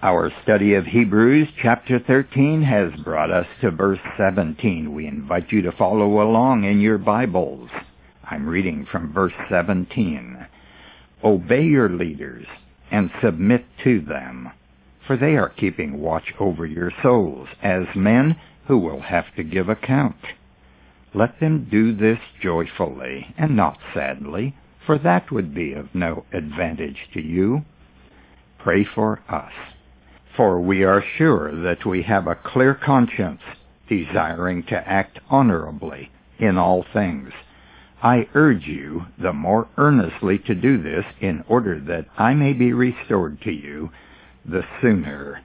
Our study of Hebrews chapter 13 has brought us to verse 17. We invite you to follow along in your Bibles. I'm reading from verse 17. Obey your leaders and submit to them, for they are keeping watch over your souls as men who will have to give account. Let them do this joyfully and not sadly, for that would be of no advantage to you. Pray for us, for we are sure that we have a clear conscience, desiring to act honorably in all things. I urge you the more earnestly to do this in order that I may be restored to you the sooner.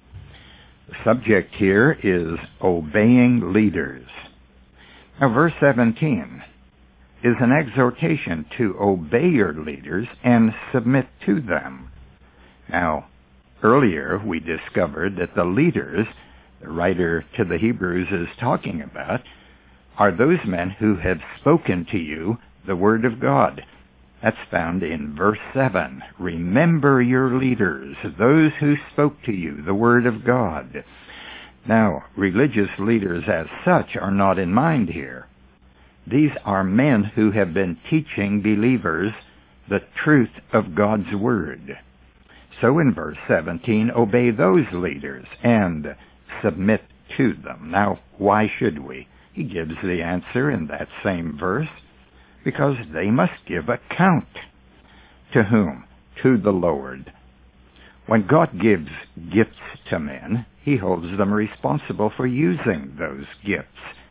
The subject here is obeying leaders. Now, verse 17 is an exhortation to obey your leaders and submit to them. Now, earlier we discovered that the leaders the writer to the Hebrews is talking about are those men who have spoken to you the Word of God. That's found in verse 7. Remember your leaders, those who spoke to you the Word of God. Now, religious leaders as such are not in mind here. These are men who have been teaching believers the truth of God's Word. So in verse 17, obey those leaders and submit to them. Now, why should we? He gives the answer in that same verse. Because they must give account. To whom? To the Lord. When God gives gifts to men, He holds them responsible for using those gifts.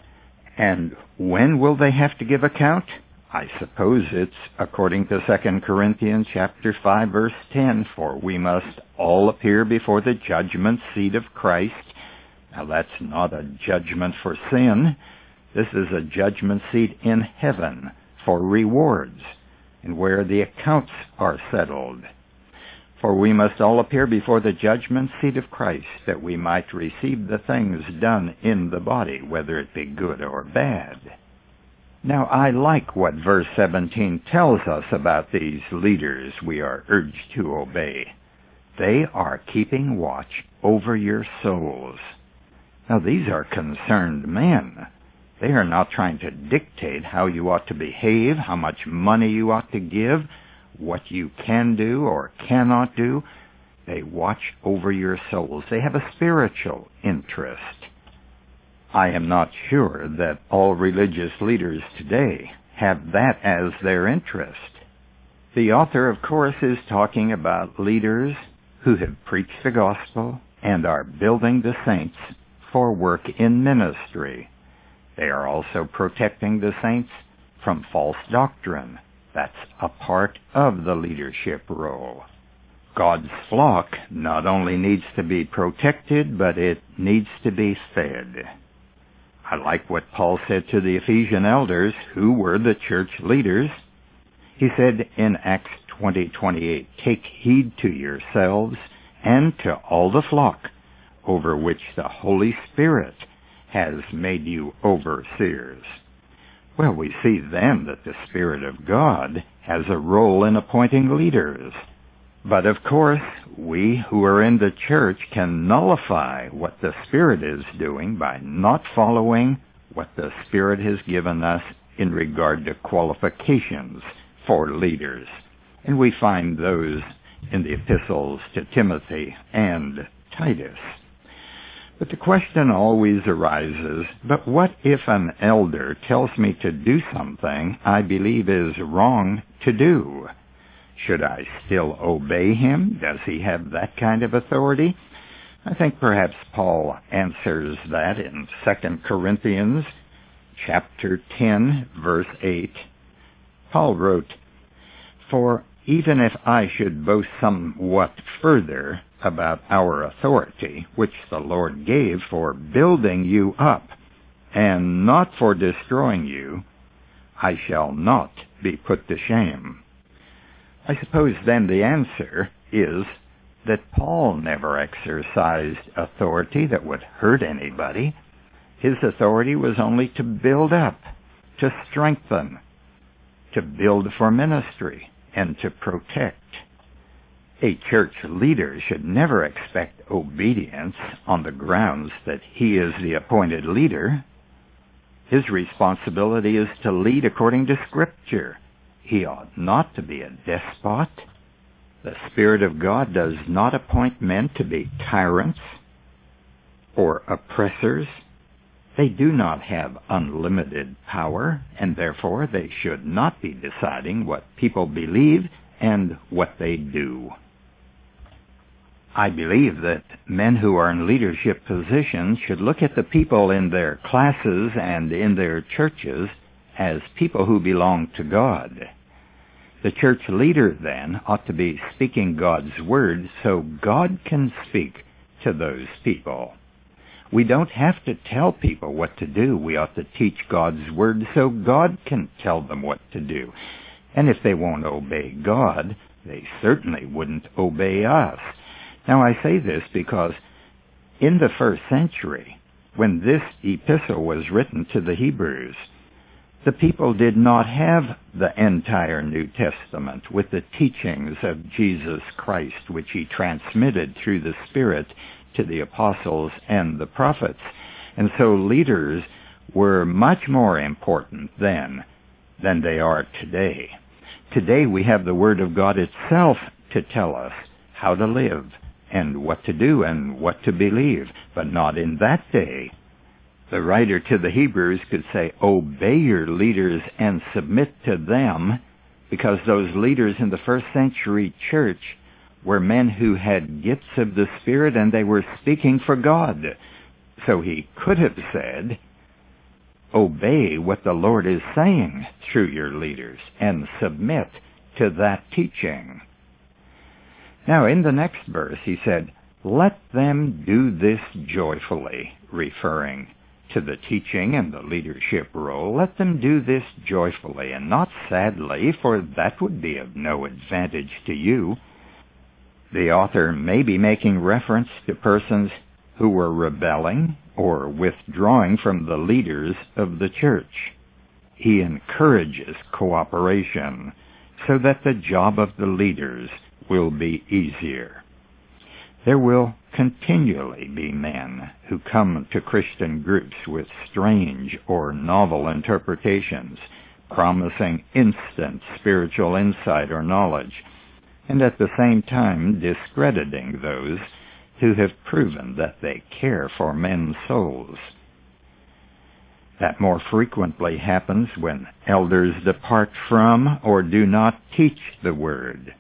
And when will they have to give account? I suppose it's according to 2 Corinthians chapter 5, verse 10, for we must all appear before the judgment seat of Christ. Now that's not a judgment for sin. This is a judgment seat in heaven for rewards, and where the accounts are settled. For we must all appear before the judgment seat of Christ, that we might receive the things done in the body, whether it be good or bad. Now, I like what verse 17 tells us about these leaders we are urged to obey. They are keeping watch over your souls. Now, these are concerned men. They are not trying to dictate how you ought to behave, how much money you ought to give, what you can do or cannot do. They watch over your souls. They have a spiritual interest. I am not sure that all religious leaders today have that as their interest. The author, of course, is talking about leaders who have preached the gospel and are building the saints for work in ministry. They are also protecting the saints from false doctrine. That's a part of the leadership role. God's flock not only needs to be protected, but it needs to be fed. I like what Paul said to the Ephesian elders, who were the church leaders. He said in Acts 20:28, take heed to yourselves and to all the flock over which the Holy Spirit has made you overseers. Well, we see then that the Spirit of God has a role in appointing leaders. But of course, we who are in the church can nullify what the Spirit is doing by not following what the Spirit has given us in regard to qualifications for leaders. And we find those in the epistles to Timothy and Titus. But the question always arises, but what if an elder tells me to do something I believe is wrong to do? Should I still obey him? Does he have that kind of authority? I think perhaps Paul answers that in 2 Corinthians chapter 10, verse 8. Paul wrote, for even if I should boast somewhat further about our authority, which the Lord gave for building you up, and not for destroying you, I shall not be put to shame. I suppose then the answer is that Paul never exercised authority that would hurt anybody. His authority was only to build up, to strengthen, to build for ministry, and to protect. A church leader should never expect obedience on the grounds that he is the appointed leader. His responsibility is to lead according to Scripture. He ought not to be a despot. The Spirit of God does not appoint men to be tyrants or oppressors. They do not have unlimited power, and therefore they should not be deciding what people believe and what they do. I believe that men who are in leadership positions should look at the people in their classes and in their churches as people who belong to God. The church leader, then, ought to be speaking God's word so God can speak to those people. We don't have to tell people what to do. We ought to teach God's word so God can tell them what to do. And if they won't obey God, they certainly wouldn't obey us. Now, I say this because in the first century, when this epistle was written to the Hebrews, the people did not have the entire New Testament with the teachings of Jesus Christ, which he transmitted through the Spirit to the apostles and the prophets. And so leaders were much more important then than they are today. Today we have the Word of God itself to tell us how to live and what to do and what to believe, but not in that day. The writer to the Hebrews could say, obey your leaders and submit to them, because those leaders in the first century church were men who had gifts of the Spirit and they were speaking for God. So he could have said, obey what the Lord is saying through your leaders and submit to that teaching. Now, in the next verse, he said, let them do this joyfully, referring to the teaching and the leadership role. Let them do this joyfully and not sadly, for that would be of no advantage to you. The author may be making reference to persons who were rebelling or withdrawing from the leaders of the church. He encourages cooperation so that the job of the leaders will be easier. There will continually be men who come to Christian groups with strange or novel interpretations, promising instant spiritual insight or knowledge, and at the same time discrediting those who have proven that they care for men's souls. That more frequently happens when elders depart from or do not teach the Word.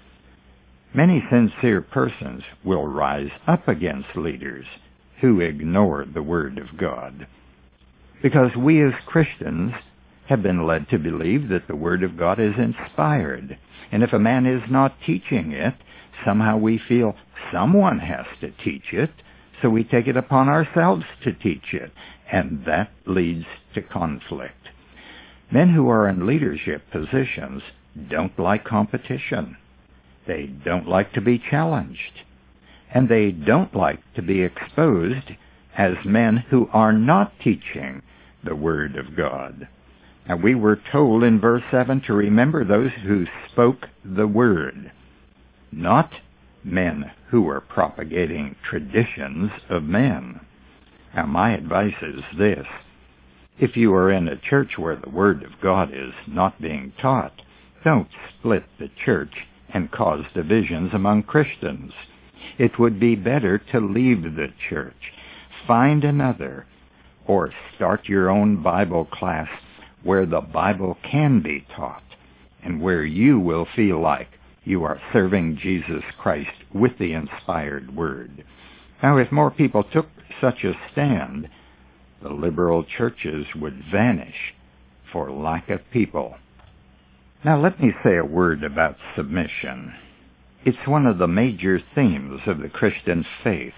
Many sincere persons will rise up against leaders who ignore the Word of God, because we as Christians have been led to believe that the Word of God is inspired, and if a man is not teaching it, somehow we feel someone has to teach it, so we take it upon ourselves to teach it, and that leads to conflict. Men who are in leadership positions don't like competition. They don't like to be challenged. And they don't like to be exposed as men who are not teaching the Word of God. And we were told in verse 7 to remember those who spoke the Word, not men who were propagating traditions of men. Now, my advice is this. If you are in a church where the Word of God is not being taught, don't split the church and cause divisions among Christians. It would be better to leave the church, find another, or start your own Bible class where the Bible can be taught and where you will feel like you are serving Jesus Christ with the inspired Word. Now, if more people took such a stand, the liberal churches would vanish for lack of people. Now let me say a word about submission. It's one of the major themes of the Christian faith.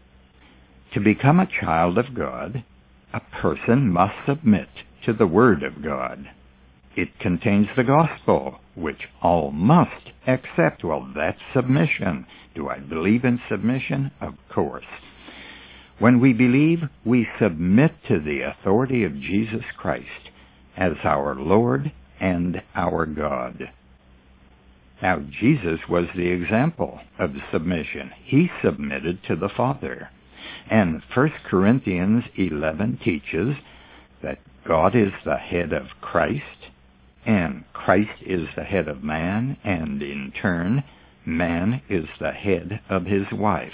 To become a child of God, a person must submit to the Word of God. It contains the gospel, which all must accept. Well, that's submission. Do I believe in submission? Of course. When we believe, we submit to the authority of Jesus Christ as our Lord and our God. Now, Jesus was the example of submission. He submitted to the Father. And 1 Corinthians 11 teaches that God is the head of Christ, and Christ is the head of man, and in turn, man is the head of his wife.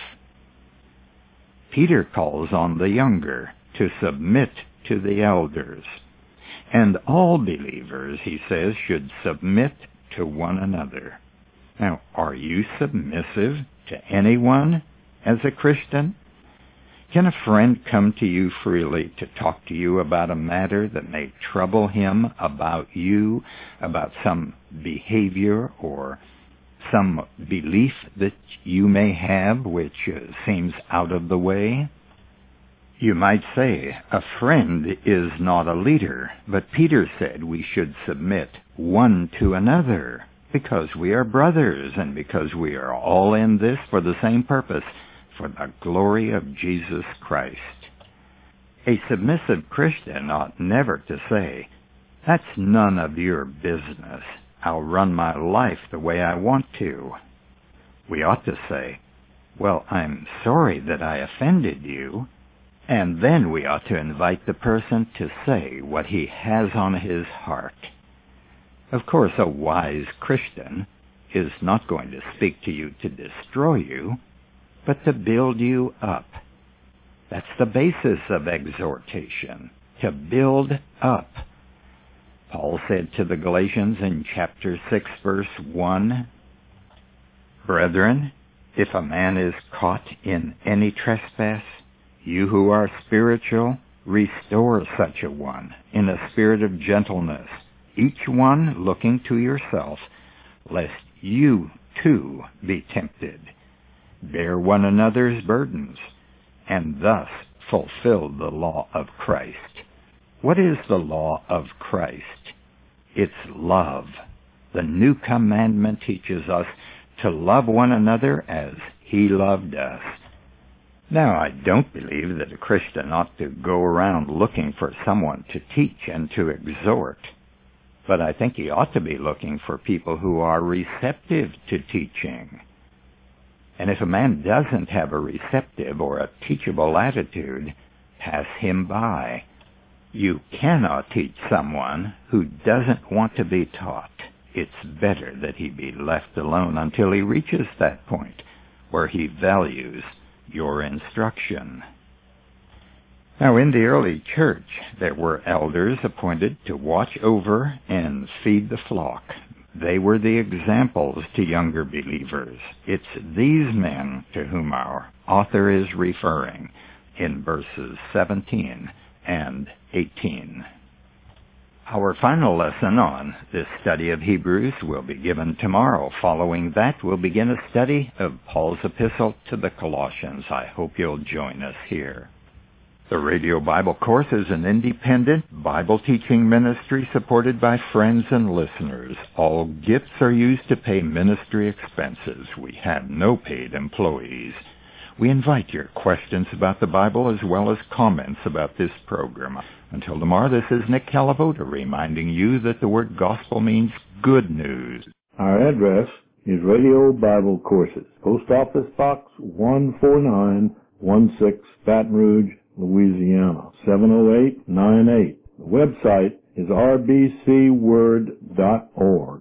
Peter calls on the younger to submit to the elders. And all believers, he says, should submit to one another. Now, are you submissive to anyone as a Christian? Can a friend come to you freely to talk to you about a matter that may trouble him about you, about some behavior or some belief that you may have which seems out of the way? You might say, a friend is not a leader, but Peter said we should submit one to another because we are brothers and because we are all in this for the same purpose, for the glory of Jesus Christ. A submissive Christian ought never to say, "That's none of your business. I'll run my life the way I want to." We ought to say, "Well, I'm sorry that I offended you," and then we ought to invite the person to say what he has on his heart. Of course, a wise Christian is not going to speak to you to destroy you, but to build you up. That's the basis of exhortation, to build up. Paul said to the Galatians in chapter 6, verse 1, "Brethren, if a man is caught in any trespass, you who are spiritual, restore such a one in a spirit of gentleness, each one looking to yourself, lest you too be tempted. Bear one another's burdens, and thus fulfill the law of Christ." What is the law of Christ? It's love. The new commandment teaches us to love one another as he loved us. Now, I don't believe that a Christian ought to go around looking for someone to teach and to exhort, but I think he ought to be looking for people who are receptive to teaching. And if a man doesn't have a receptive or a teachable attitude, pass him by. You cannot teach someone who doesn't want to be taught. It's better that he be left alone until he reaches that point where he values your instruction. Now, in the early church, there were elders appointed to watch over and feed the flock. They were the examples to younger believers. It's these men to whom our author is referring in verses 17 and 18. Our final lesson on this study of Hebrews will be given tomorrow. Following that, we'll begin a study of Paul's epistle to the Colossians. I hope you'll join us here. The Radio Bible Course is an independent Bible teaching ministry supported by friends and listeners. All gifts are used to pay ministry expenses. We have no paid employees. We invite your questions about the Bible as well as comments about this program. Until tomorrow, this is Nick Calavota reminding you that the word gospel means good news. Our address is Radio Bible Courses, Post Office Box 14916, Baton Rouge, Louisiana, 70898. The website is rbcword.org.